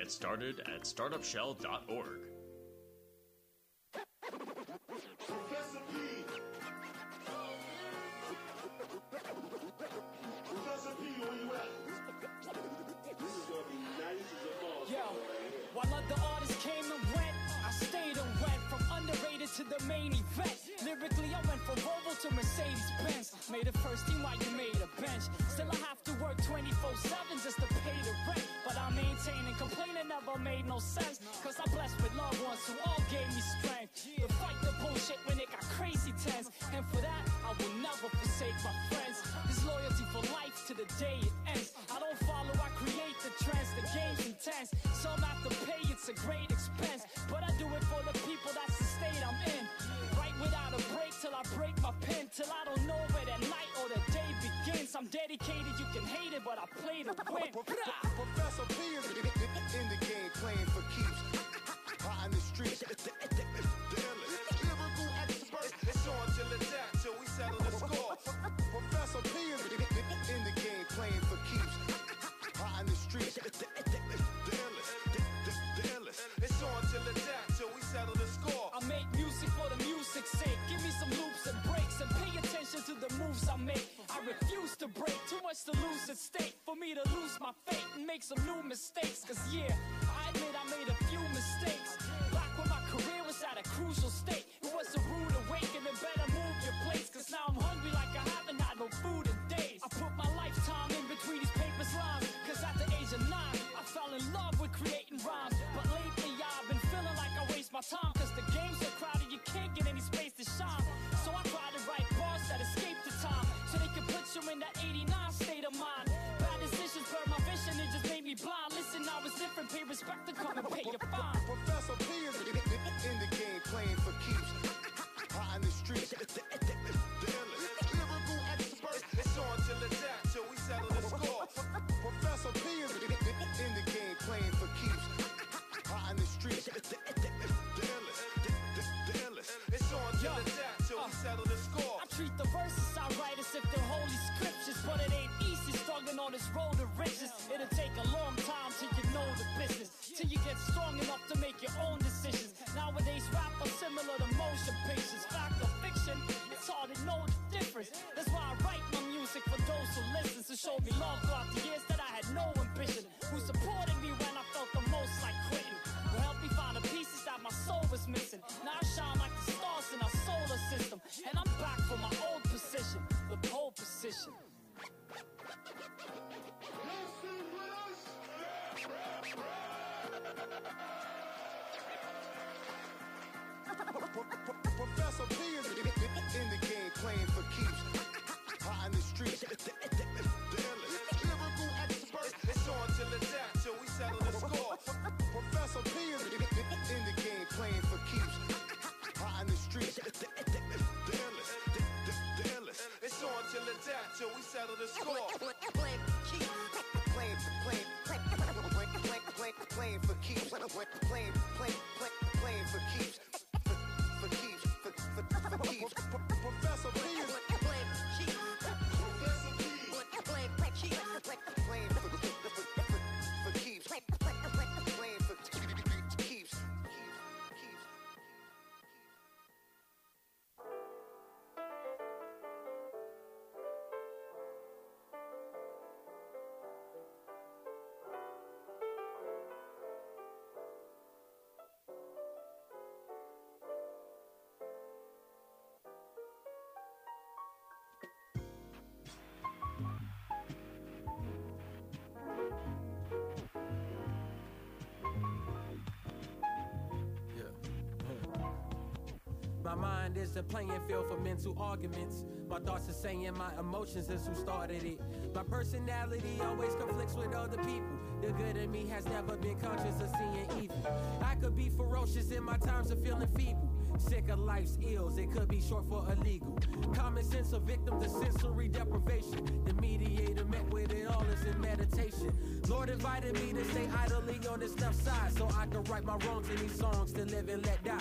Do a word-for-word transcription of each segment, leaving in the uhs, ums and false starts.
Get started at startup shell dot org. Professor P. Professor P, where you at? This is gonna be nice as a boss. Yo, while other artists came and went, I stayed and went from underrated to the main event. Lyrically, I went from Volvo to Mercedes-Benz. Made the first team while you made a bench. Still, I have to work twenty-four seven just to pay the rent. But I maintain and complaining never made no sense. Cause I'm blessed with loved ones who all gave me strength to fight the bullshit when it got crazy tense. And for that, I will never forsake my friends. This loyalty for life to the day it ends. I don't follow, I create the trends. The game's intense. Some have to pay, it's a great expense. But I do it for the people, that's the state I'm in. Right without a break till I break my pen. Till I don't know where the night or the day begins. I'm dedicated, you can hate it, but I play to win. Professor P is in the game playing for keeps. Hot in the streets. Lyrical expert. It's on till it's out, till we settle the score. Professor P is in the game playing for keeps. Hot in the streets. It's on till it's out, till we settle the score. I make music for the music's sake. Give me some loops and breaks and pay attention to the moves I make. I refuse to break, too much to lose at stake. For me to lose my fate and make some new mistakes. Cause yeah, I admit I made a few mistakes. Back when my career was at a crucial state. It was a rude awakening, better move your place. Cause now I'm hungry like I haven't had no food in days. I put my lifetime in between these papers lines. Cause at the age of nine, I fell in love with creating rhymes. But lately I've been feeling like I waste my time. Cause the game's so crowded you can't get any space to shine. So I try to write bars that escape the time. So they can put you in that eighty-nine state of mind. Bad decisions blurred my vision, it just made me blind. Listen, now it's different, pay respect to come and pay your fine. Professor P is in the game playing for keeps. Hot in the streets. Lyrical expert. It's on till it's out, till we settle the score. Professor P is in the game playing for keeps. Hot in the streets. It's on till it's out, till we settle the score. I treat the verses I write as if they're holy scriptures. But it ain't easy struggling on this road to riches. It'll take a long time till you know the business, till you get strong enough to make your own decisions. Nowadays rap are similar to motion pictures. Fact or fiction, it's hard to know the difference. That's why I write my music for those who listen. To show me love throughout the years that I had no ambition. Who supported me when I felt the most like quitting. Who helped me find the pieces that my soul was missing. Now I shine like the stars in our solar system. And I'm back for my old position, the pole position. Professor P is in the game playing for keeps. Hot in the streets. Lyrical expert. It's on till it's out, till we settle the score. Professor P is in the game playing for keeps. Hot in the streets. It's on till it's out, till we settle the score. Playing for keeps. Playing, playing, playing, playing, playing for keeps. Playing, playing, playing, playing for keeps. For keeps, for, for, for keeps. Professor P is playing for keeps. Professor P playing for keeps. Playing for, for, for keeps. Playing for keeps. My mind is a playing field for mental arguments. My thoughts are saying my emotions is who started it. My personality always conflicts with other people. The good in me has never been conscious of seeing evil. I could be ferocious in my times of feeling feeble. Sick of life's ills, it could be short for illegal. Common sense a victim to sensory deprivation. The mediator met with it all is in meditation. Lord invited me to stay idly on this left side, so I could right my wrongs in these songs to live and let die.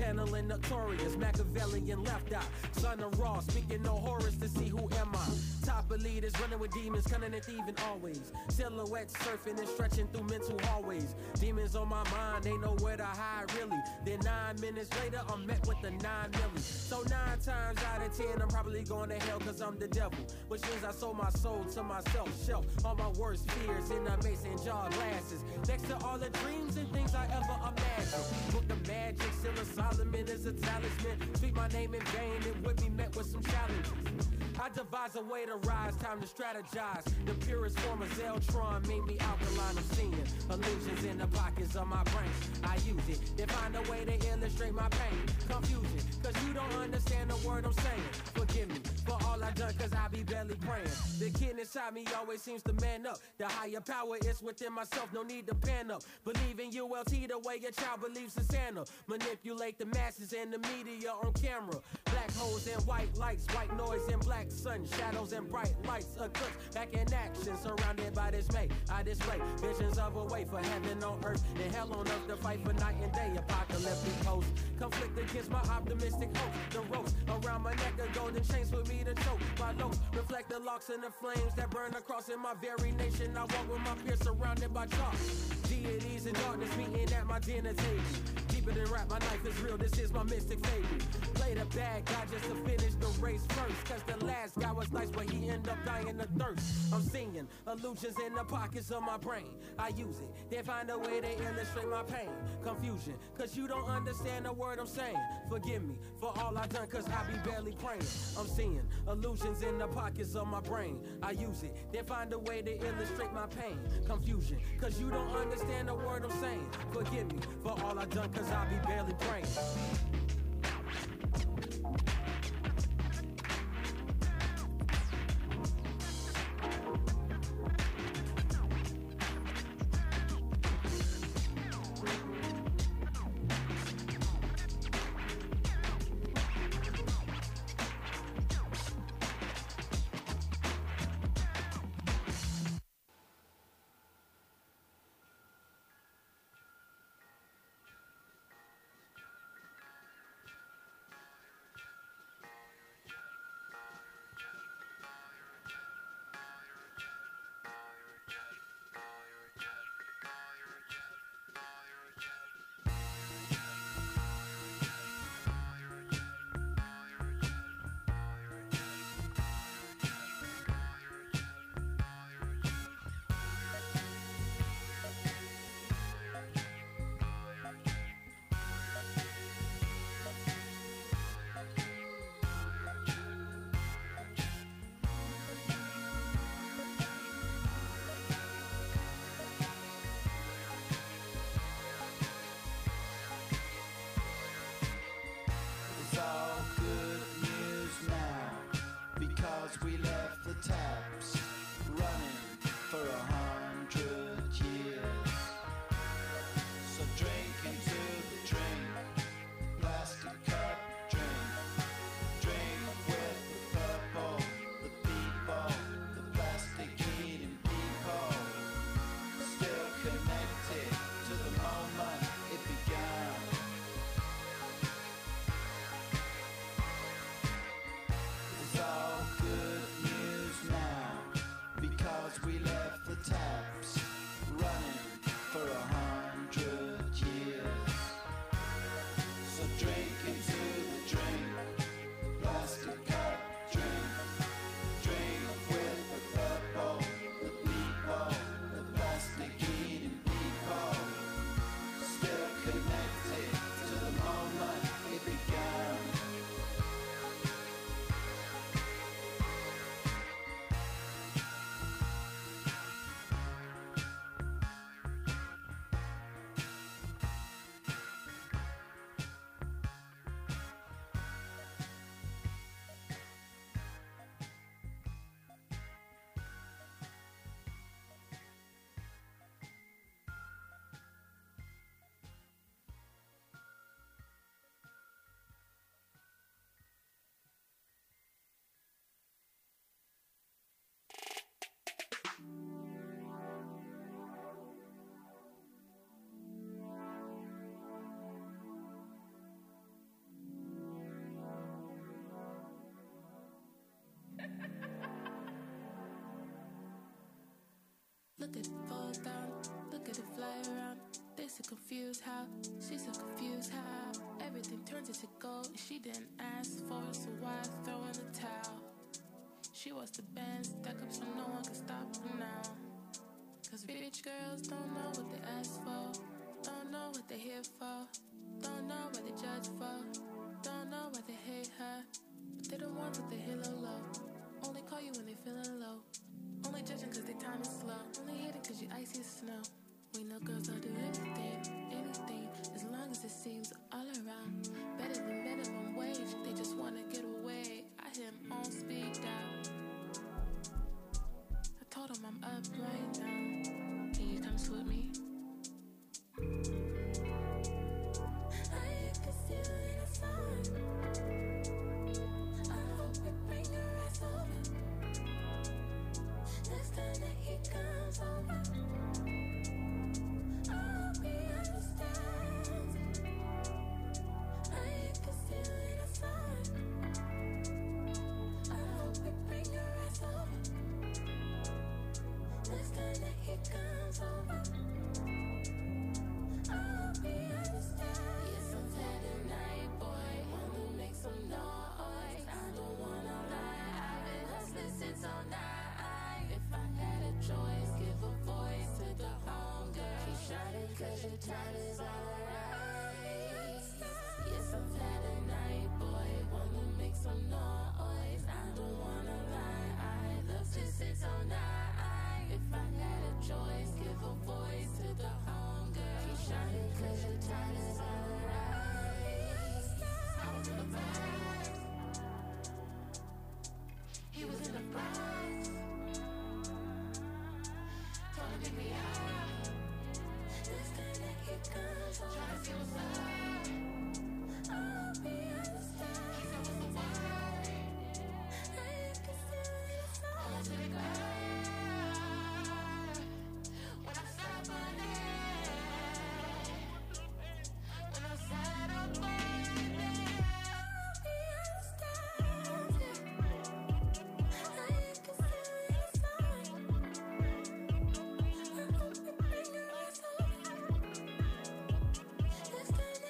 channeling notorious, Machiavellian left eye. Son of Raw, speaking no horrors to see who am I. Top of leaders, running with demons, cunning and thieving always. Silhouettes surfing and stretching through mental hallways. Demons on my mind, they know where to hide really. Then nine minutes later, I'm met with the nine milli. So nine times out of ten, I'm probably going to hell cause I'm the devil. Which means I sold my soul to myself, shelf all my worst fears in a mason jar glasses. Next to all the dreams and things I ever imagined. Book of magic, still a Solomon is a talisman. Speak my name in vain, it would be met with some challenges. I devise a way to rise, time to strategize. The purest form of Zeltron made me alkaline. I'm seeing illusions in the pockets of my brain. I use it, then find a way to illustrate my pain. Confusion, cause you don't understand the word I'm saying. Forgive me for all I done, cause I be barely praying. The kid inside me always seems to man up. The higher power is within myself, no need to pan up. Believe in U L T the way your child believes in Santa. Manipulate the masses and the media on camera. Black holes and white lights, white noise and black sun, shadows and bright lights, eclipse back in action, surrounded by dismay. I display visions of a way for heaven on earth and hell on earth to fight for night and day. Apocalyptic host, conflict against my optimistic hopes. The ropes around my neck are golden chains for me to choke. My looks reflect the locks and the flames that burn across in my very nation. I walk with my peers surrounded by chalk. Deities and darkness meeting at my dinner table. Deeper than rap, my life is real, this is my mystic fable. Play the bad guy just to finish the race first, cause the last guy was nice but he ended up dying of thirst. I'm seeing illusions in the pockets of my brain. I use it, then find a way to illustrate my pain. Confusion, cause you don't understand the word I'm saying. Forgive me for all I done, cause I be barely praying. I'm seeing illusions in the pockets of my brain. I use it, then find a way to illustrate my pain. Confusion, cause you don't understand the word I'm saying. Forgive me for all I done, cause I be barely praying. down. Look at it fly around. They so confused how, she's so confused how everything turns into gold. She didn't ask for it, so why throw in the towel? She wants the band stuck up so no one can stop her now. Cause rich girls don't know what they ask for, don't know what they're here for, don't know what they judge for, don't know why they hate her. But they don't want what they hear low low. Only call you when they feeling low. Only judging cause their time is slow. Only hating cause you icy as snow. We know girls will do anything, anything, as long as it seems all around. Better than minimum wage, they just wanna get away. I hear him on speed dial. I told him I'm up right now. Can you come with me? I can see you in the sun. I hope we bring your ass over. Next time that he comes over, I hope he understands. I can see you in the sun. I hope we bring your ass over. Next time that he comes over, I hope he understands. Yes, I'm Saturday night boy, wanna make some noise. I don't wanna lie, I've been hustling since all night. If I had a choice, give a voice to the hunger. Keep shining cause your time is alright. Yes, I'm Saturday night boy, wanna make some noise. I don't wanna lie, I love to sit all night. If I had a choice, give a voice to the hunger. Keep shining cause your time is alright. I was in the prize. He was in the prize. Told him pick me up. This time that he comes on, try to see what's up. I hope he understands. He said what's the word? I can see it in the sun. Almost to the ground. When I stop on it, when I sat up on it, I hope he understands. I can see it in the sun. I hope we bring your ass over. This time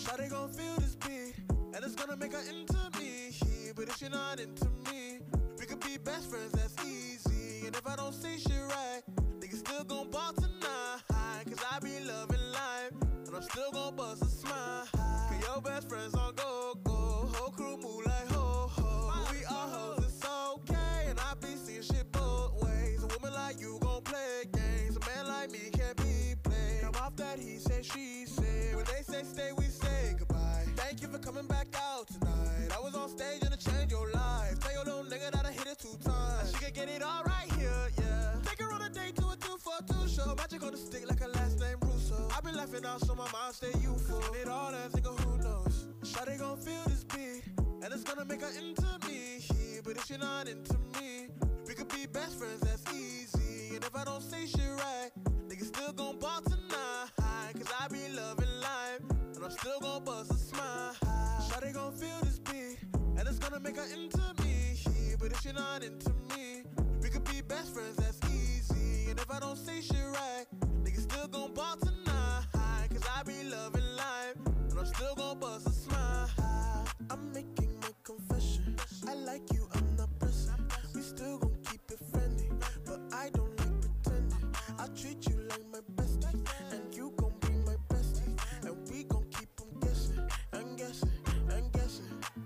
Shawty gon' feel this beat, and it's gonna make her into me. But if you're not into me, we could be best friends, that's easy. And if I don't say shit right, niggas still gon' ball tonight. Cause I be loving life, and I'm still gon' bust a smile. Cause your best friends on go, go. Whole crew move like ho, ho. We all hoes, it's okay. And I be seeing shit both ways. A woman like you gon' play games. A man like me can't be played. I'm off that he said, she said. When they say stay, we say goodbye. Thank you for coming back out tonight. I was on stage and it changed your life. Tell your little nigga that I hit it two times. She could get it all right here, yeah. Take her on a date to a two for two show. Magic on the stick like a last name Russo. I been laughing out so my mind stay youthful. And it all that nigga, who knows? Shawty gon' feel this beat, and it's gonna make her into me. But if you're not into me, we could be best friends, that's easy. And if I don't say shit right, niggas still gon' ball tonight. Cause I be loving life, and I'm still gon' bust a smile. Shawty gon' feel this beat, and it's gonna make her into me. But if you're not into me, we could be best friends, that's easy. And if I don't say shit right, niggas still gon' ball tonight. Cause I be loving life, and I'm still gon' bust a smile. I'm making my confession, I like you, I'm not pressing. We still gon' keep it friendly, but I don't like pretending. I'll treat you like my bestie, and you gon' be my bestie. And we gon' keep on guessing, and guessing, and guessing.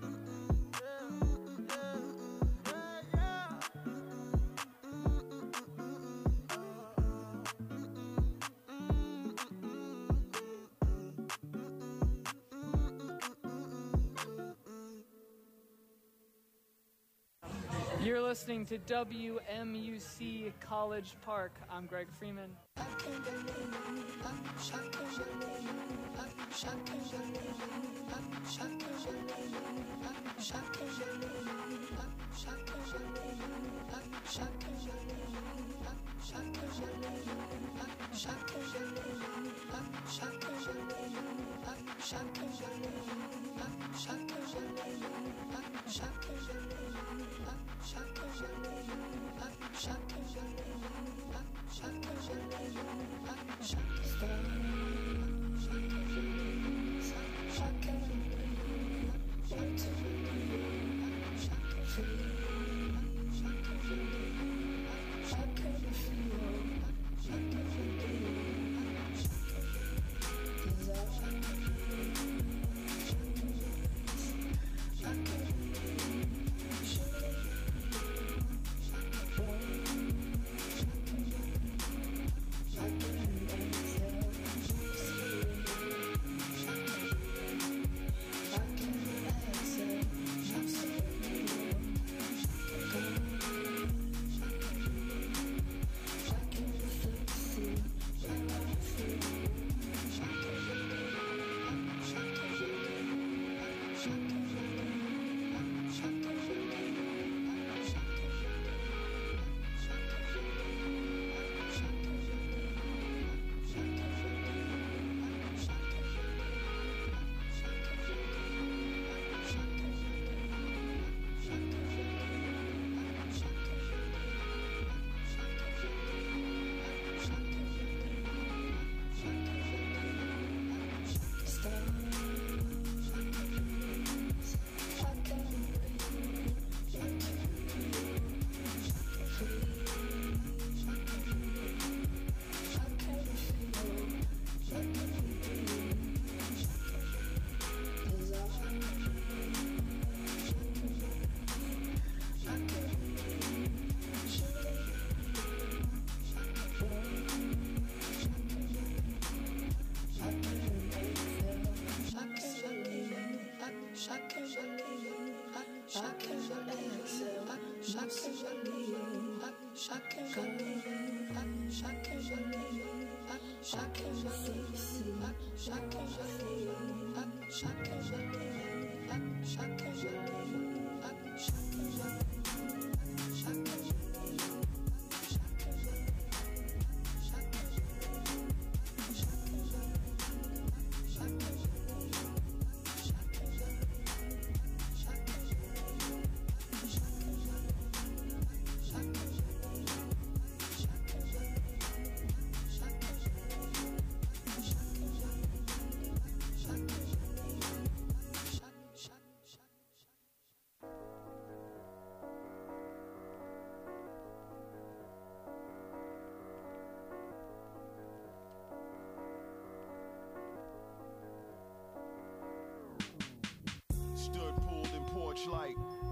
You're listening to W M U C College Park. I'm Greg Freeman.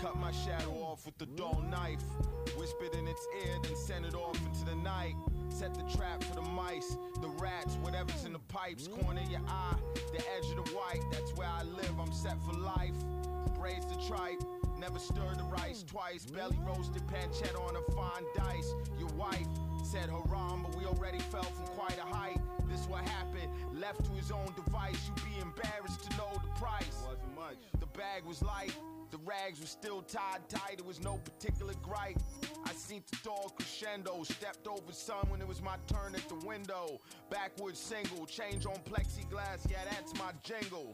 Cut my shadow off with the dull knife. Whispered in its ear, then sent it off into the night. Set the trap for the mice, the rats, whatever's in the pipes. Corner of your eye, the edge of the white. That's where I live, I'm set for life. Braise the tripe, never stir the rice twice. Belly roasted pancetta on a fine dice. Your wife said haram, but we already fell from quite a height. This what happened, left to his own device. You be embarrassed to know the price. Wasn't much. The bag was light, the rags were still tied tight. There was no particular gripe. I seen the dog crescendo, stepped over sun when it was my turn at the window. Backwoods single, change on plexiglass, yeah, that's my jingle.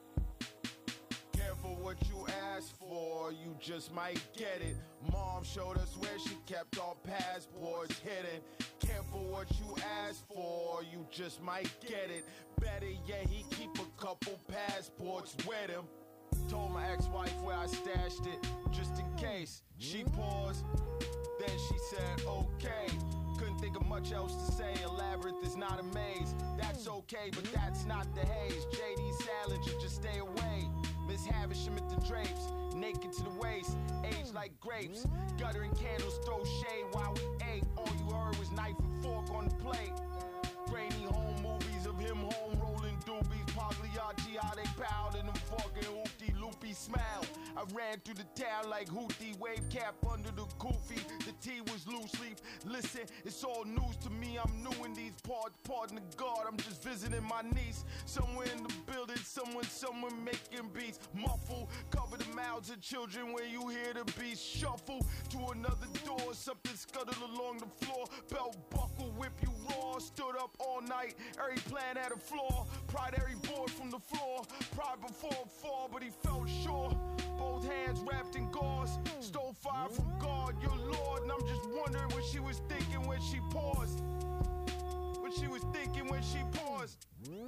Careful what you ask for, you just might get it. Mom showed us where she kept our passports hidden. Careful what you ask for, you just might get it. Better yet, he keep a couple passports with him. Told my ex-wife where I stashed it, just in case. She paused, then she said, okay. Couldn't think of much else to say. A labyrinth is not a maze. That's okay, but that's not the haze. J D Salinger, just stay away. Miss Havisham at the drapes, naked to the waist, aged like grapes. Guttering candles, throw shade while we ate. All you heard was knife and fork on the plate. Grainy home movies of him home rolling doobies. Pagliacci, how they bowed in them fucking hoopty loopy smile. I ran through the town like Houthi, wave cap under the goofy. The tea was loose leaf. Listen, it's all news to me. I'm new in these parts. Pardon the God, I'm just visiting my niece. Somewhere in the building, someone, someone making beats. Muffle, cover the mouths of children when you hear the beast shuffle. To another door, something scuttled along the floor. Belt buckle, whip you raw. Stood up all night, every plan had a flaw. Pried every board from the floor. Pried before a fall, but he felt sure. Both hands wrapped in gauze. Stole fire from God, your Lord. And I'm just wondering what she was thinking when she paused. What she was thinking when she paused.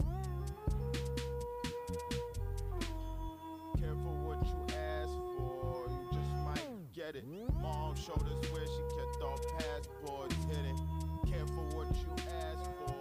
Careful what you ask for, you just might get it. Mom showed us where she kept our passports hidden. Careful what you ask for.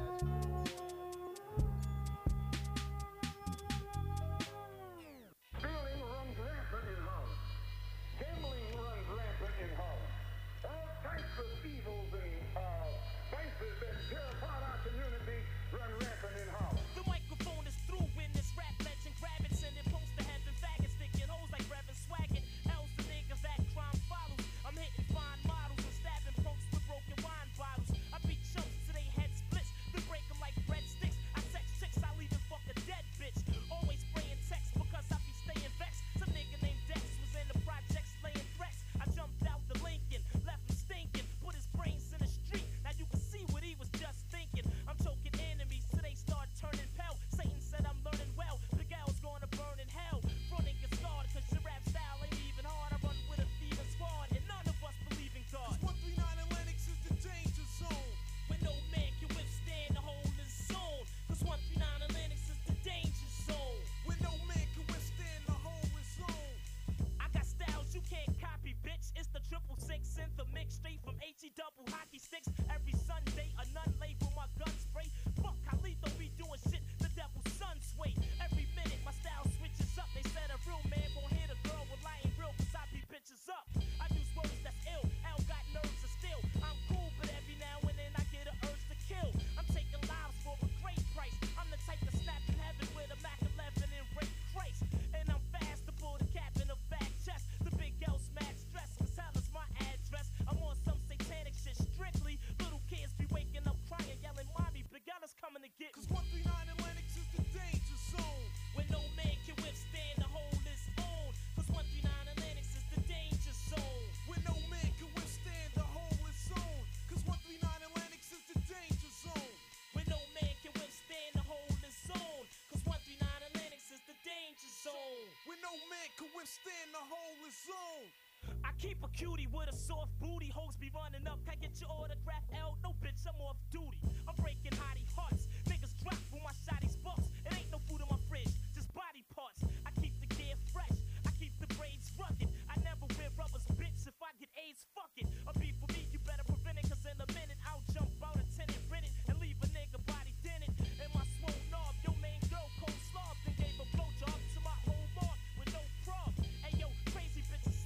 Stealing runs rampant in Holland. Gambling runs rampant in Holland. All types of evils and uh, vices that tear apart our community run rampant in Holland. The microphone is through when this rap legend grab it, send it post to heaven, faggots sticking hoes like Reverend Swaggin'. Else the niggas that crime follows. I'm hitting fine models and stabbing punks with broken wine bottles. I beat chumps to they head splits, then break them like breadsticks. I sex chicks, I'll even fuck a dead bitch. Always spraying text because I be staying vexed. Some nigga named Dex was in the project slaying threats. I jumped out the Lincoln, left him stinking, put his brains in the street. Now you can see what he was just thinking. I'm choking enemies till they start turning pale. Satan said I'm learning well. The gal's gonna burn in hell. Fronting gets started cause your rap style ain't even hard. I run with a thieving squad and none of us believe in God. one three nine Atlantic is the danger zone. When no man can withstand the whole in zone. Cause one three nine Atlantic is the danger zone. When no man can withstand the whole zone. I got styles you can't copy, bitch. It's the triple six in the mix straight from H E double hockey sticks. Every Sunday, a nun label my gun spray. Fuck, how lethal we doing shit. The devil's son sway. Every minute my style switches up. They said a real man won't hit a girl with lying real cause I beat bitches up. I use words that's ill. L got nerves of steel. I'm cool, but every now and then I get an urge to kill. I'm taking lives for a great price. I'm the type to snap in heaven with a Mac eleven and rape Christ. And I'm fast to pull the cap in a back chest. The big L smash stress, cause hell is my address. I'm on some satanic shit strictly. Little kids be waking up crying, yelling, Mommy, Big L is coming to get me. Cause one three nine Atlantic is the danger zone. When no man can withstand the whole is own. Cause one three nine Atlantic is the danger zone. When no man can withstand the whole zone. Cause one three nine Atlantic is the danger zone. When no man can withstand the whole is zone. Cause one three nine Atlantic is the danger zone. When no man can withstand the whole zone. I keep a cutie with a soft booty. Hoes be running up. Can I get your autograph, L? No, bitch, I'm off duty. I'm breaking hottie hearts. Niggas drop for my shotties bucks. It ain't no food in my fridge, just body parts. I keep the gear fresh. I keep the braids rugged. I never wear rubbers, bitch. If I get AIDS, fuck it. A beef for me, you better prevent it. Cause in a minute, I'll jump out a tenant, rent it, and leave a nigga body dented. And my swole knob, your main girl, cold slob. Then gave a blowjob to my whole mark with no prob. Hey yo, crazy bitches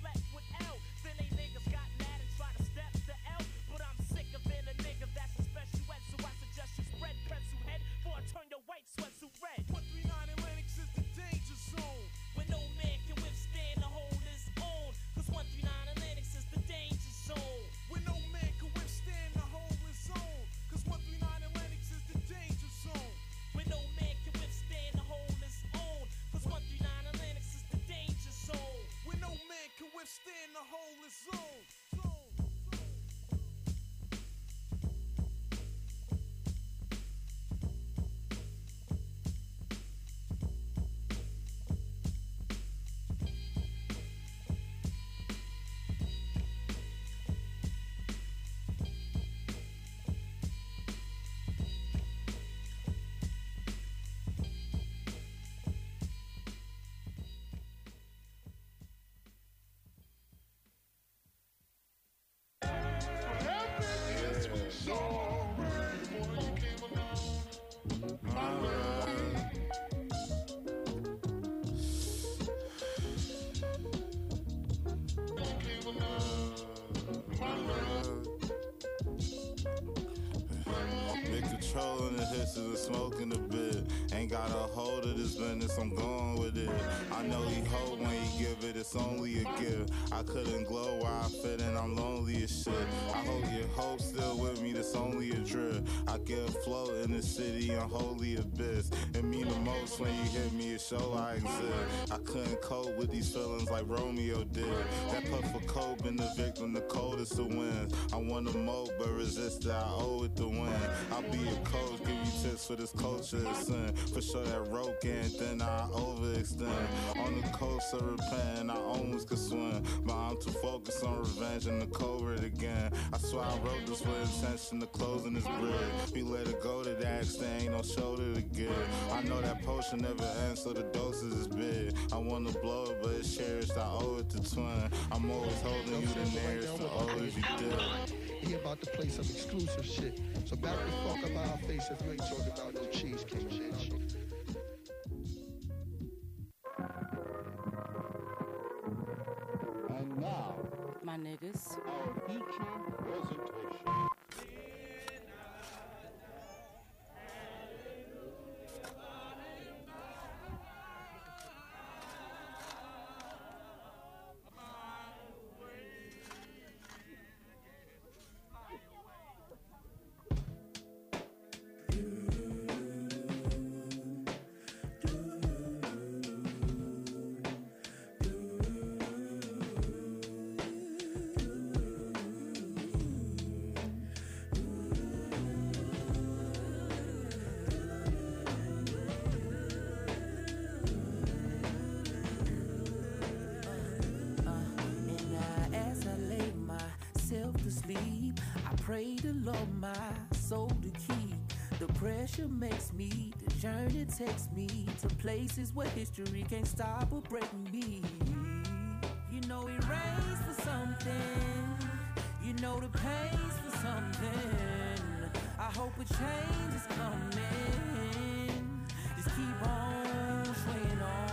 controlling the hisses and smoking a bit. Ain't got a hold of this business, I'm going with it. I know he hope when he give it, it's only a gift. I couldn't glow where I fit and I'm lonely as shit. I hope your hope still with me, that's only a drip. I get afloat in the city, unholy abyss. It mean the most when you hit me, it show I exist. I couldn't cope with these feelings like Romeo did. That puff of coke been the victim, the coldest of wins. I want to mope, but resist it, I owe it to win. I'll be a coach, give you tips for this culture of sin. For sure that rope getting thin, I overextend. On the coast of repent, I almost could swim. But I'm too focused on revenge and the covert again. I swear I wrote this with intention of closing this bridge. We let it go to that extent, ain't no shoulder to give. I know that potion never ends, so the doses is big. I wanna blow it, but it's cherished, I owe it to twin. I'm always holding you the nearest, the oldest you did. He about to play some exclusive shit. So back the fuck up our face if you ain't talking about no cheesecake shit. And now, my niggas, our feature presentation. Pray to Lord my soul to keep. The pressure makes me, the journey takes me to places where history can't stop or break me. You know it rains for something, you know the pain's for something. I hope a change is coming. Just keep on swinging on.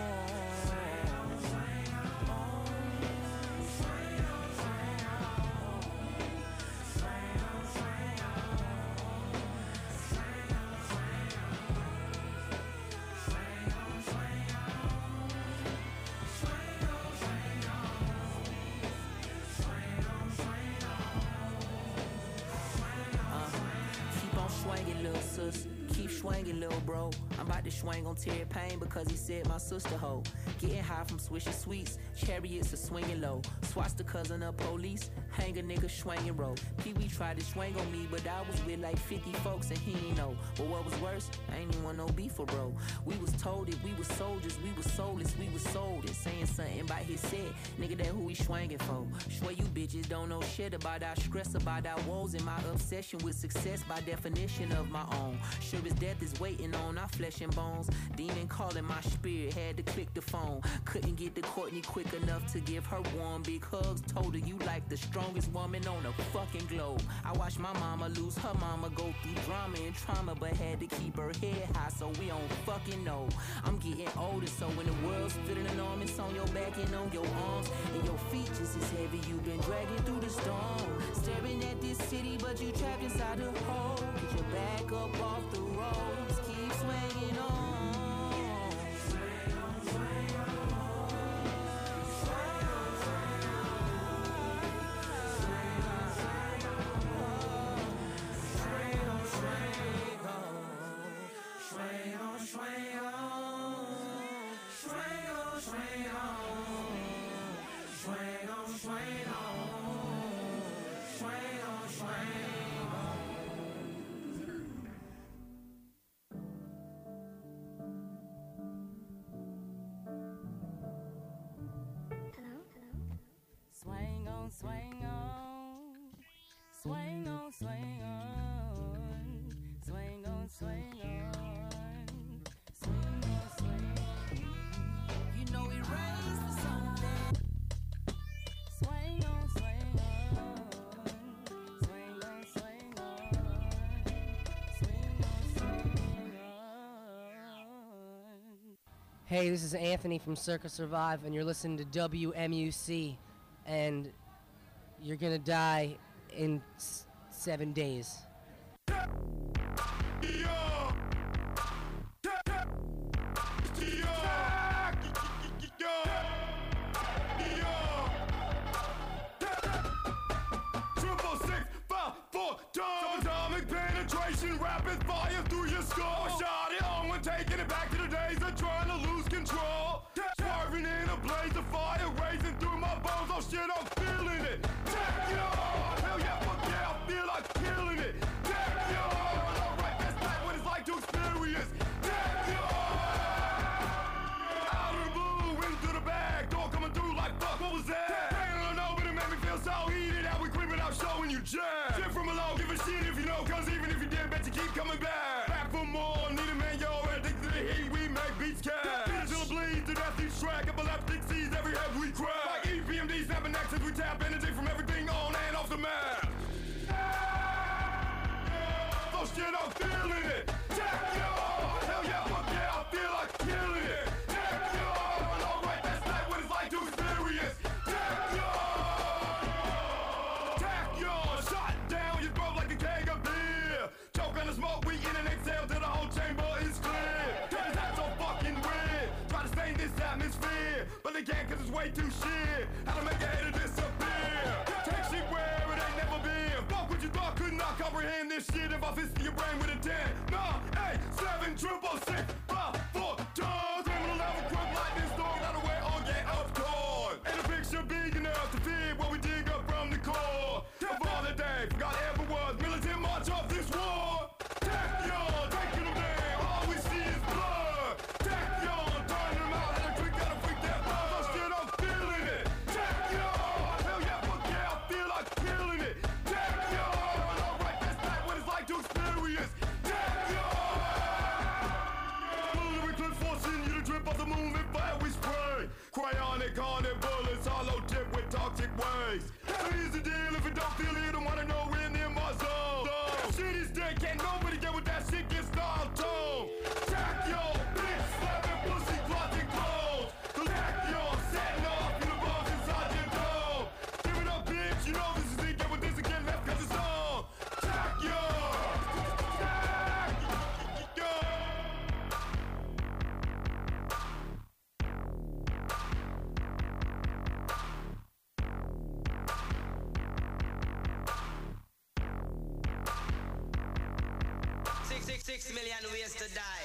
Little sis, keep swinging, little bro. I'm about to swing on Terry Payne because he said my sister hoe. Getting high from swishy sweets, chariots are swinging low. Swatch the cousin of police, hang a nigga swinging roll. Pee Wee tried to swing on me, but I was with like fifty folks and he ain't know. But what was worse, I ain't even want no beef for bro. We was told it, we was soldiers, we was soulless, we was sold it. Saying something about his set, nigga that who he swinging for. Swear you bitches don't know shit about our stress, about our woes, and my obsession with success by definition of my own. Sure as death is waiting on our flesh and bones. Demon calling my spirit, had to click the phone. Couldn't get to Courtney quick enough to give her warm big hugs. Told her you like the strongest woman on the fucking globe. I watched my mama lose her mama, go through drama and trauma, but had to keep her head high so we don't fucking know. I'm getting older, so when the world's feeling enormous on your back and on your arms, and your feet just as heavy, you've been dragging through the storm. Staring at this city, but you trapped inside the hole. Get your back up off the roads, keep swinging on. swing on, swing on, swing on, swing on, swing on, swing on, swing on, swing. You know it rains for something. Swing on, swing on, swing on, swing on, swing on, swing on. Hey, this is Anthony from Circa Survive, and you're listening to W M U C, and you're gonna die in s- seven days. Ignition rapid fire through your skull. Shot it on when taking it back to the days of trying to lose control. Swerving in a blaze of fire, racing through my bones. Oh shit, I'm feeling it. Take it on. Hell yeah, fuck yeah, I feel like killing it. Take it on. Alright, that's not what it's like to experience. Take it on. Out of the blue, into the bag, door coming through like fuck. What was that? I don't know, but it made me feel so heated. How we creeping out, showing you jazz. Shit from below, give a shit if you know, cause even if you did, bet you keep coming back. Back for more, need a man, yo, addicted to the heat, we make beats cash. Beat until it bleeds, to death each track, epileptic sees every head we crack. Like E P M D snapping necks as we tap energy from everything on and off the map. Oh shit, I'm feeling it. Check yo, hell yeah, fuck yeah, I feel like killing it. Check yo, alright, that's not what it's like to experience. Check yo, check yo, shot down your throat like a keg of beer. Choke on the smoke, we in and exhale till the whole chamber is clear. Cause that's so fucking weird. Try to stain this atmosphere, but they can't cause it's way too shit. How to make a hater disappear. Take shit where it ain't never been. Fuck what you thought, could not comprehend this shit if I fist your brain with a ten. No, eight, seven, triple six, five, four, tons. Criminal level, crook, lightning storm, not away or get up torn. And the picture big enough to fit what we dig up from the core. Of all the day, forgot ever was militant march off this war. Take y'all, taking them down, all we see is blood. Take y'all, turning them out, and a trick gotta freak that buzz. Oh shit, I'm feeling it. Take y'all, hell yeah, fuck yeah, I feel like killing it. Take y'all, alright, that's not what it's like to experience. Take y'all. Lunar eclipse forcing you to drip off the moon and fire we spray. Cryonic on it, bullets, hollow tip with toxic waste. Here's the deal, if you don't feel it, don't wanna know we're in my zone. That shit is dead, can't nobody get with that shit, get style tone. Jack yo, bitch, slapping pussy, closet clothes. Jack yo, setting off in the bones inside your dome. Give it up, bitch, you know this is it, get with this again, left cause it's on. Jack yo, Jack yo. Six, six, six million ways to die.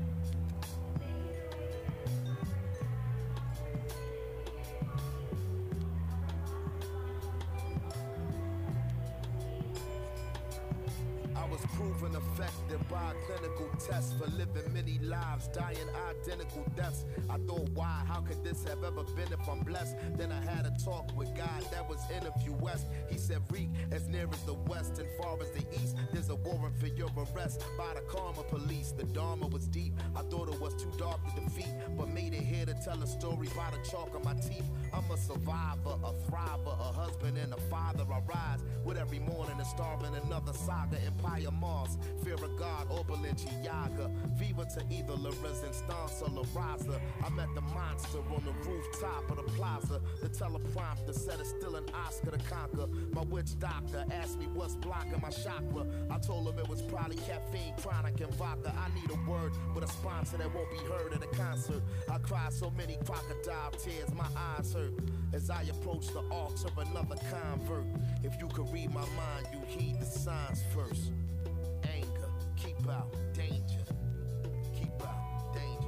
I was proven effective by a clinical test for living many lives, dying identical deaths. I thought, why? How could this have ever been if I'm blessed? Then I had a talk with God, that was Interview West. He said, Reek, as near as the west and far as the east, there's a warrant for your arrest by the karma police. The Dharma was deep, I thought it was too dark to defeat, but made it here to tell a story by the chalk on my teeth. I'm a survivor, a thriver, a husband and a father. I rise with every morning and starving another saga. Empire Mars, fear of God, Oberlin, Yaga. Viva to either La Resistance or La Raza. I met the monster on the rooftop of the plaza. The teleprompter said it's still an Oscar to conquer. My witch doctor asked me what's blocking my chakra. I told him it was probably caffeine, chronic, and vodka. I need a word with a sponsor that won't be heard at a concert. I cried so many crocodile tears, my eyes hurt as I approach the altar, another convert. If you could read my mind, you heed the signs first. Anger, keep out, danger. Keep out, danger.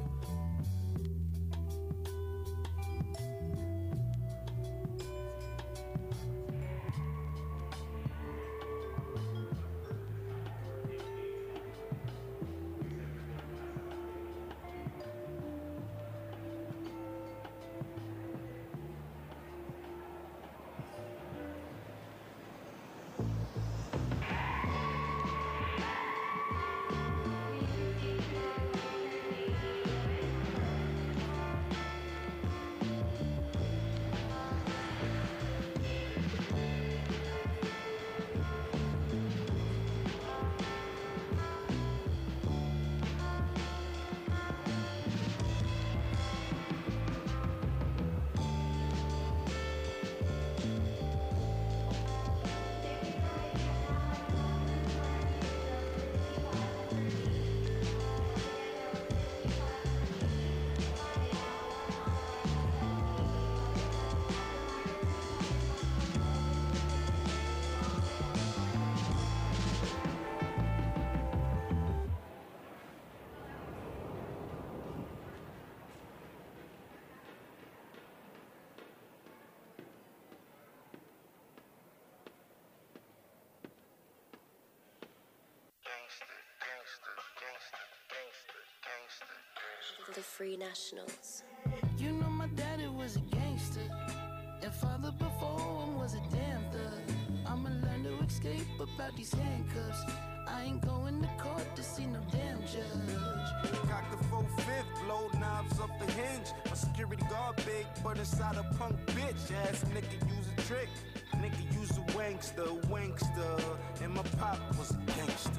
The Free Nationals. You know my daddy was a gangster, and father before him was a damn thug. I'ma learn to escape about these handcuffs. I ain't going to court to see no damn judge. Cock the four fifth, blow knobs off the hinge. My security guard big, but inside a punk bitch. Ass nigga use a trick. Nigga use a wankster, wankster. And my pop was a gangster.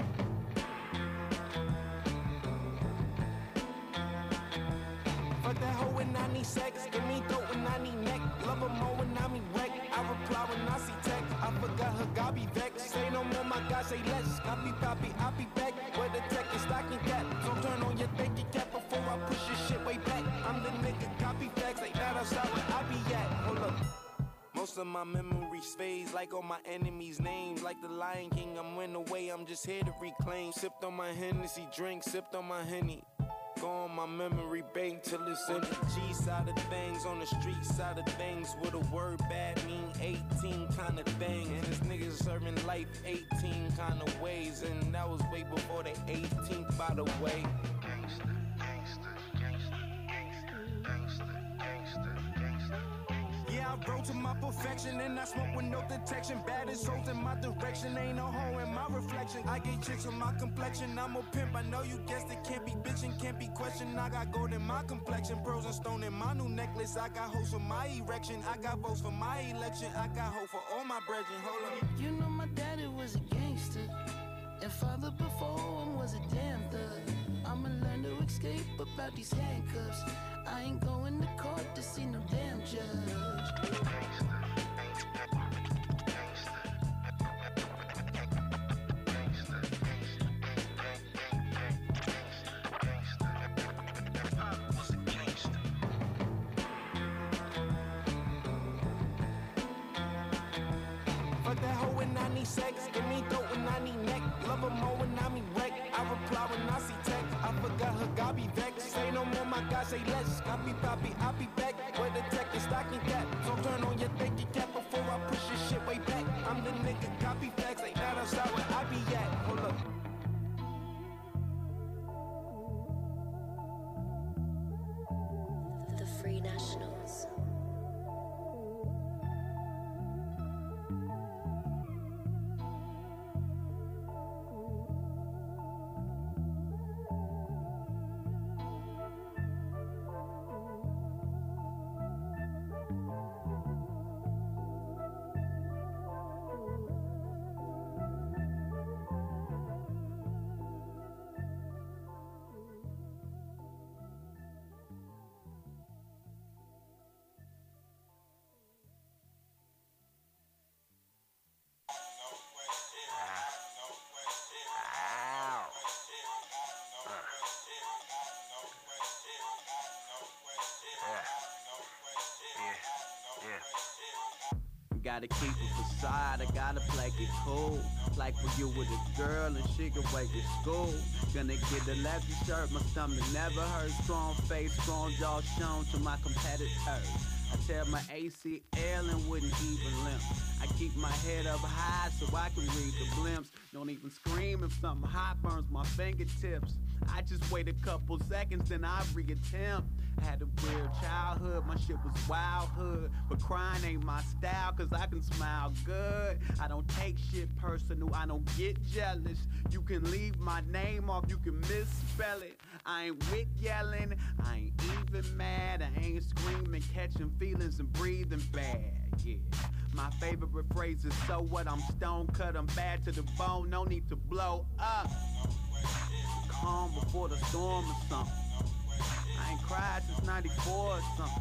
Fuck that hoe when I need sex. Give me throat when I need neck. Love her more when I'm erect. I reply when I see text. I forgot her, God be vexed. Say no more, my God, say less. Copy, poppy, I be back. Where the tech is stocking cap. So turn on your thinking cap before I push your shit way back. I'm the nigga, copy facts. Like that outside where I be at. Hold up. Most of my memories phase like all my enemies' names. Like the Lion King, I'm went away, I'm just here to reclaim. Sipped on my Hennessy drink, sipped on my Henny. Go on my memory bank till it's in the G side of things. On the street side of things. With a word bad mean eighteen kind of thing. And this niggas serving life eighteen kind of ways. And that was way before the eighteenth, by the way. Gangsta, gangsta, gangsta, gangsta, gangsta, gangsta, gangsta. Yeah, I rode to my perfection and I smoke with no detection. Baddest hoes in my direction, ain't no hoe in my reflection. I get chicks on my complexion, I'm a pimp, I know you guessed it. Can't be bitchin', can't be questioned. I got gold in my complexion, pearls and stone in my new necklace. I got hoes for my erection, I got votes for my election. I got hope for all my brethren, hold up. You know my daddy was a gangster, and father before him was a damn thug. I'ma learn to escape about these handcuffs. I ain't going to court to see no damn judge. Fuck that hoe when I need sex. Give me throat when I need neck. Love her more when I'm erect. I reply when I see text. I forgot her, God be vexed. Say no more, my God, say less. Copy, poppy, I be back. Where the tech is stocking cap. So turn on your thinking cap before I push your shit way back. I'm the nigga, copy facts. Like that outside where I be at. Hold up. The Free Nationals. Gotta keep a facade, I gotta play it cool. Like when you with a girl and she can wait to school. Gonna get the lefty shirt, my stomach never hurt. Strong face, strong jaw shown to my competitors. I tear my A C L and wouldn't even limp. I keep my head up high so I can read the blimps. Don't even scream if something hot burns my fingertips. I just wait a couple seconds, then I re-attempt. I had a weird childhood, my shit was wild hood. But crying ain't my style, cause I can smile good. I don't take shit personal, I don't get jealous. You can leave my name off, you can misspell it. I ain't with yelling, I ain't even mad. I ain't screaming, catching feelings and breathing bad, yeah. My favorite phrase is, so what, I'm stone cut, I'm bad to the bone, no need to blow up. Calm before the storm or something. I ain't cried since ninety-four or something.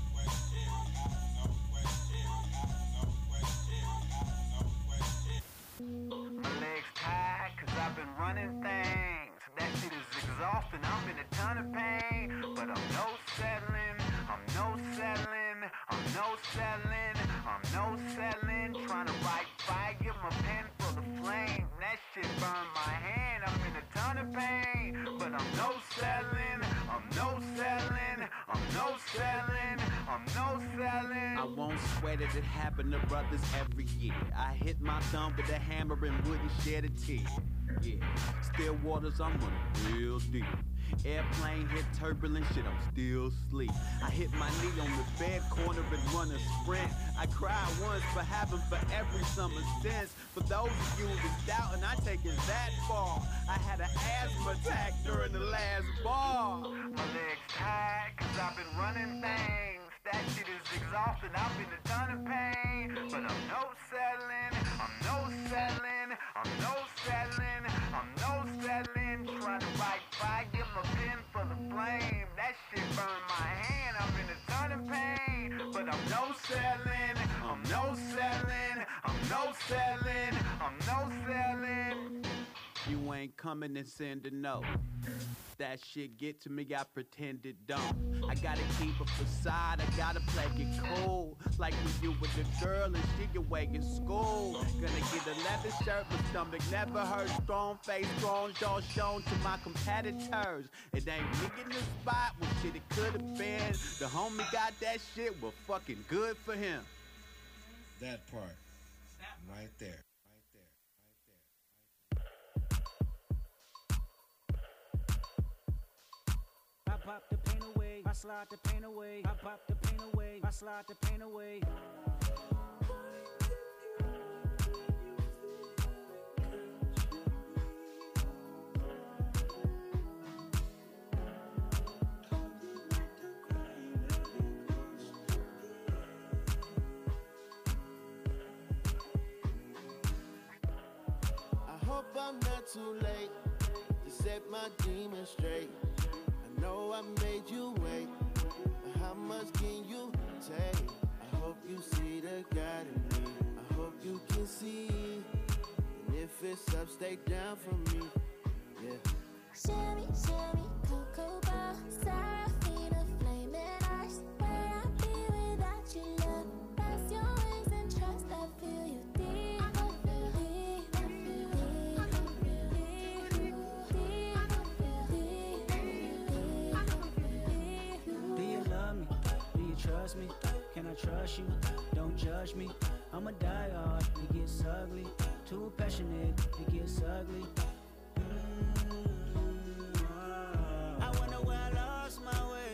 My legs tired cause I've been running things. That shit is exhausting, I'm in a ton of pain. But I'm no settling, I'm no settling, I'm no settling, I'm no settling. Trying to write fire, my pen full of flame. That shit burned my hand, I'm in a ton of pain. But I'm no settling, I'm no settling, I'm no settling, I'm no selling. I won't sweat it, it happened to brothers every year. I hit my thumb with a hammer and wouldn't shed a tear. Yeah, still waters, I'm running real deep. Airplane hit turbulent shit, I'm still asleep. I hit my knee on the bed corner and run a sprint. I cried once for having for every summer since. For those of you that's doubting, I take it that far. I had an asthma attack during the last bar. My legs tired, cause I've been running things. That shit is exhausting, I've been a ton of pain. But I'm no settling, I'm no settling, I'm no settling, I'm no settling. Trying to fight fire, give my pen for the flame. That shit burned my hand, I'm in a ton of pain. But I'm no settling, I'm no settling, I'm no settling, I'm no settling. You ain't coming and send a note. That shit get to me, I pretend it don't. I gotta keep a facade, I gotta play it cool. Like when you with the girl and she away in school. Gonna get a leather shirt, my stomach never hurt. Strong face, strong jaw shown to my competitors. It ain't me in the spot when shit it could've been. The homie got that shit, well fucking good for him. That part, right there. I pop the pain away, I slide the pain away. I pop the pain away, I slide the pain away. I hope I'm not too late to set my demons straight. I know I made you wait, but how much can you take? I hope you see the God in me. I hope you can see, and if it's up, stay down for me. Yeah. Shimmy, shimmy, cocoa ball, Seraphina, flaming eyes. Where I be without you, love? Press your wings and trust. I feel you deep. I feel deep. I feel deep. I feel deep. Deep. Do you love me? Do you trust me? Can I trust you? Don't judge me. I'm a die hard, it gets ugly. Too passionate, it gets ugly. I wonder where I lost my way.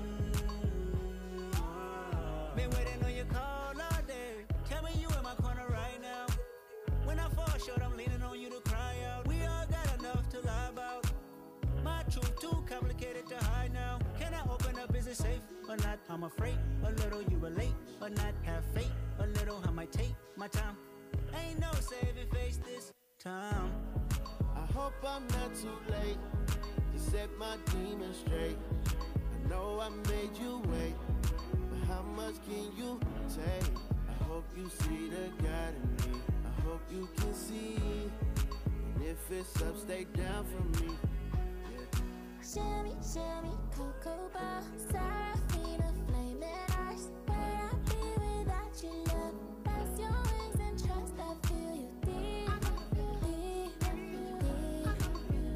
Been waiting on your call all day. Tell me you in my corner right now. When I fall short, I'm leaning on you to cry out. We all got enough to lie about. My truth too complicated to hide now. Can I open up? Is it safe or not? I'm afraid a little you relate, but not have faith. A little I might take my time. Ain't no saving face this time. I hope I'm not too late to set my demons straight. I know I made you wait, but how much can you take? I hope you see the God in me. I hope you can see, and if it's up, stay down for me. Shimmy, shimmy, cocoa ball, Seraphina, flaming eyes. Where I be without you, love? Press your wings and trust. I feel you deep. I feel deep. I feel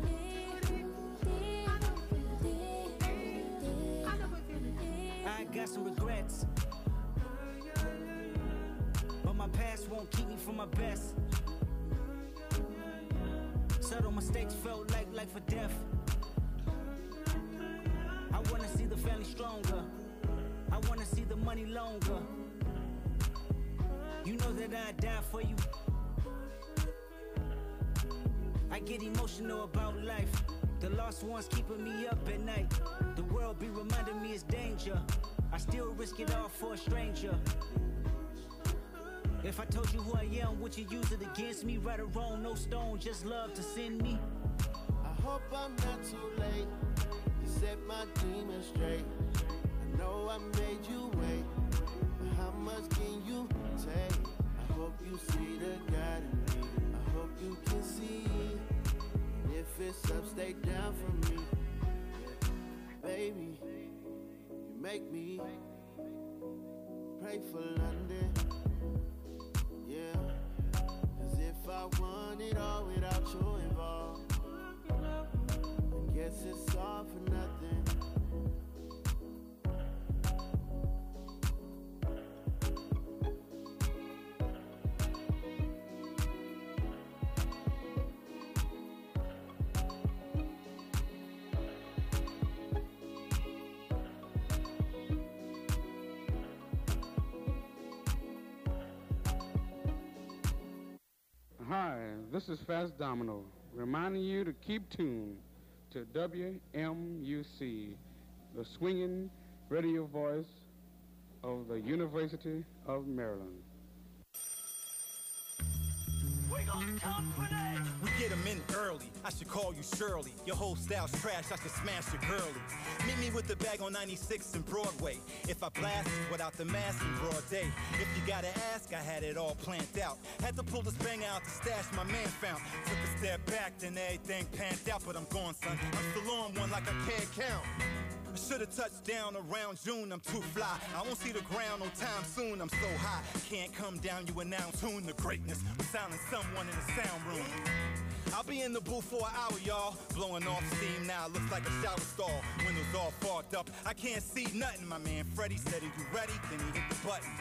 deep. Deep. Deep. I got some regrets, but my past won't keep me from my best. Subtle mistakes felt like life or death. I wanna see the family stronger. I wanna see the money longer. You know that I'd die for you. I get emotional about life. The lost ones keeping me up at night. The world be reminding me it's danger. I still risk it all for a stranger. If I told you who I am, would you use it against me? Right or wrong, no stone, just love to send me. I hope I'm not too late to set my demons straight. I know I made you wait, but how much can you take? I hope you see the God in me. I hope you can see, and if it's up, stay down for me. Yeah. Baby, you make me pray for London. Yeah, cause if I want it all without you involved, I guess it's all for nothing. Hi, this is Fast Domino, reminding you to keep tuned to W M U C, the swinging radio voice of the University of Maryland. We got company! We get them in early. I should call you Shirley. Your whole style's trash. I should smash your girlie. Meet me with the bag on ninety-sixth and Broadway. If I blast it without the mask in broad day. If you gotta ask, I had it all planned out. Had to pull this banger out the stash my man found. Took a step back, then everything panned out. But I'm gone, son. I'm still on one like I can't count. I should've touched down around June, I'm too fly. I won't see the ground no time soon, I'm so high. Can't come down, you announce tune the greatness. We're silent someone in the sound room. I'll be in the booth for an hour, y'all. Blowing off steam now, looks like a shower stall. Windows all fogged up, I can't see nothing. My man Freddie said, are you ready? Then he hit the button.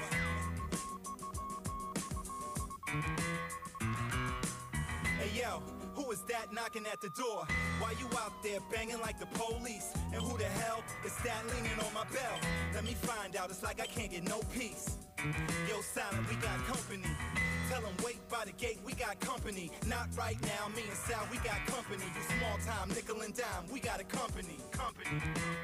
Hey yo, who is that knocking at the door? Why you out there banging like the police? And who the hell is that leaning on my bell? Let me find out, it's like I can't get no peace. Yo, Silent, we got company. Tell them wait by the gate, we got company. Not right now, me and Sal, we got company. You small time, nickel and dime, we got a company. Company.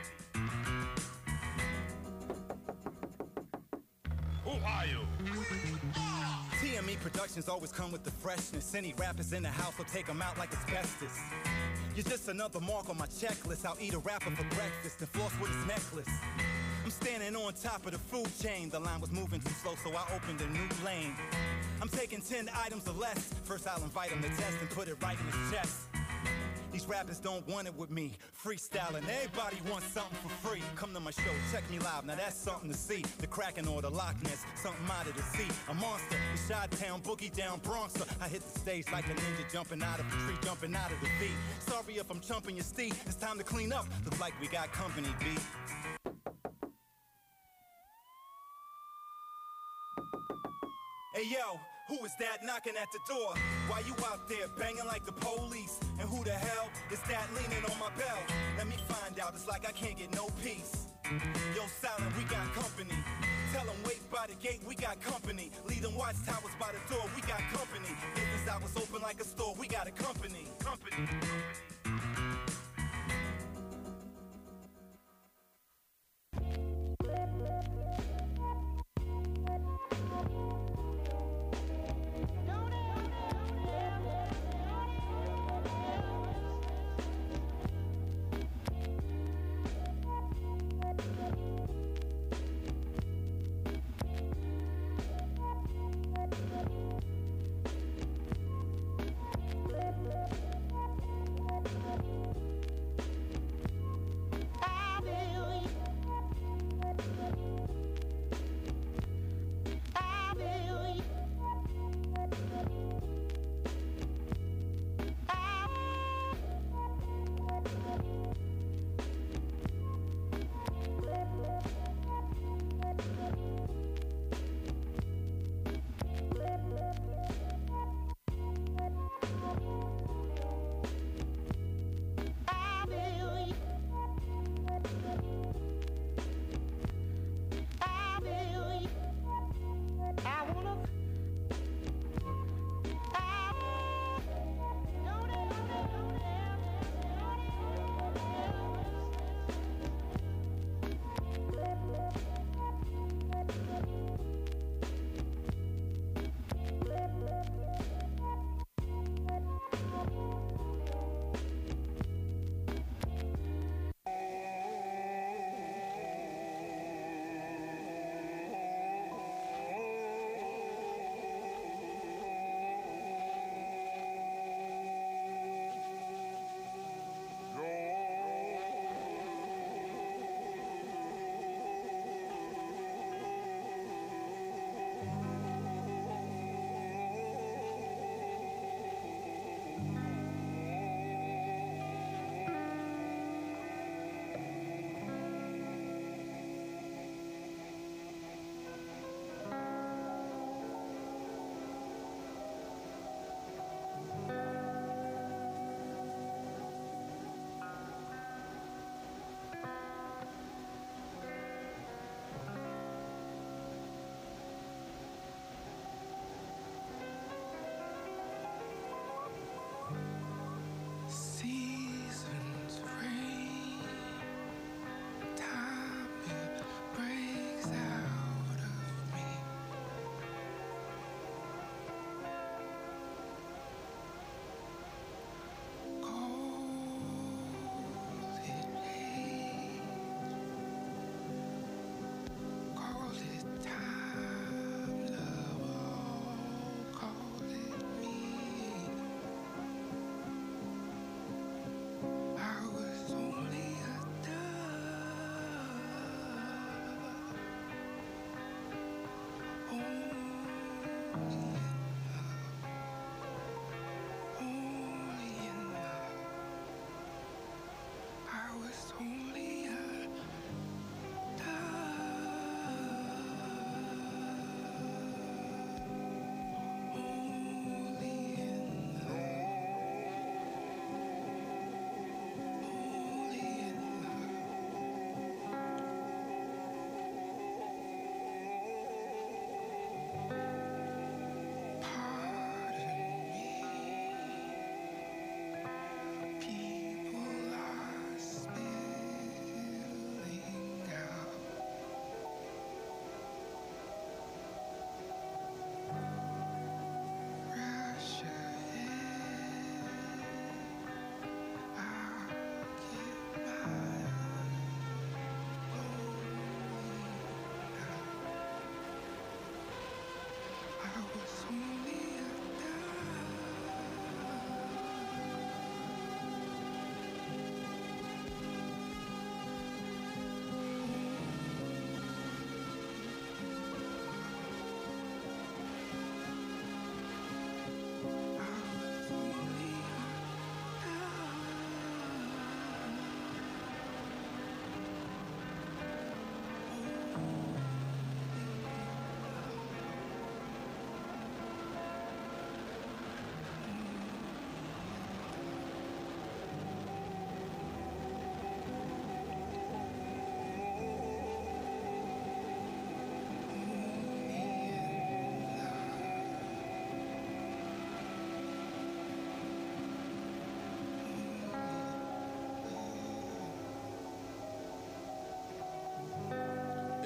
Who are you? T M E Productions always come with the freshness. Any rappers in the house will take them out like asbestos. You're just another mark on my checklist. I'll eat a rapper for breakfast and floss with his necklace. I'm standing on top of the food chain. The line was moving too slow, so I opened a new lane. I'm taking ten items or less. First I'll invite him to test and put it right in his chest. These rappers don't want it with me. Freestyling, everybody wants something for free. Come to my show, check me live, now that's something to see. The Kraken or the Loch Ness, something out of the sea. A monster, the Chi-Town, boogie down Bronx. I hit the stage like a ninja jumping out of a tree, jumping out of the beat. Sorry if I'm chumping your steed, it's time to clean up. Looks like we got company, B. Hey yo, who is that knocking at the door? Why you out there banging like the police? And who the hell is that leaning on my bell? Let me find out, it's like I can't get no peace. Yo, Silent, we got company. Tell them wait by the gate, we got company. Lead them watchtowers by the door, we got company. Business hours open like a store, we got a company. Company.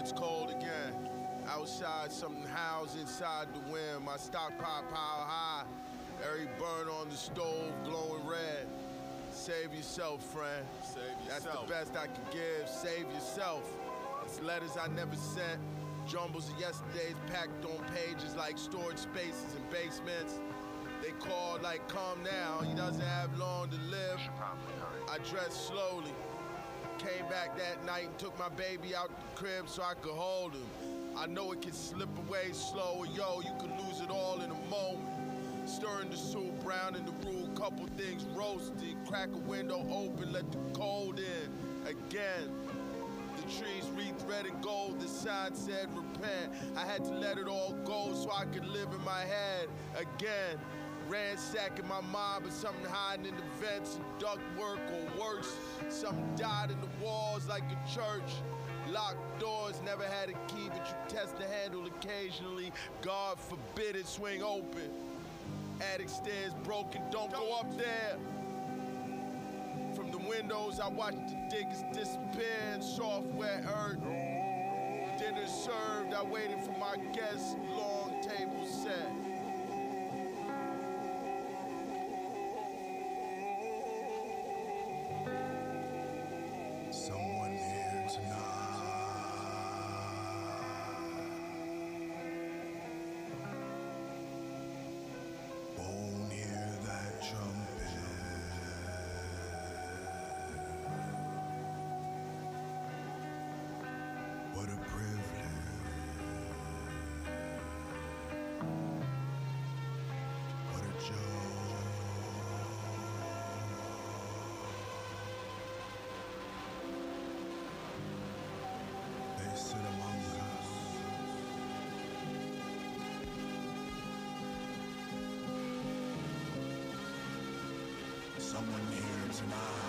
gets cold again. Outside, something howls inside the wind. My stockpile pile high. Every burn on the stove glowing red. Save yourself, friend. Save That's yourself. the best I can give. Save yourself. It's letters I never sent. Jumbles of yesterday's packed on pages like storage spaces and basements. They called like, come now. He doesn't have long to live. I dressed slowly. Came back that night and took my baby out the crib so I could hold him. I know it can slip away slow, yo, you could lose it all in a moment. Stirring the soup, brown in the roux, couple things roasted. Crack a window open, let the cold in. Again, the trees wreathed red and gold, the sign said repent. I had to let it all go so I could live in my head. Again, ransacking my mind, but something hiding in the vents and duct work, or worse, something died in the walls like a church. Locked doors, never had a key, but you test the handle occasionally. God forbid it swing open. Attic stairs broken, don't go up there. From the windows, I watched the diggers disappear in soft, wet earth. Dinner served, I waited for my guests, long table set. Someone here tonight. Won't hear that trumpet. What a privilege. What a joy. They sit among us. Someone here tonight.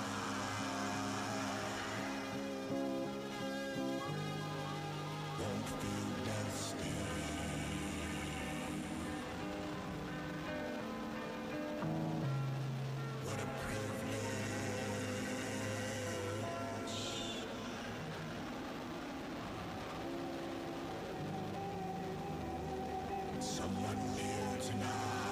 Won't feel death's sting. What a privilege. Someone here tonight.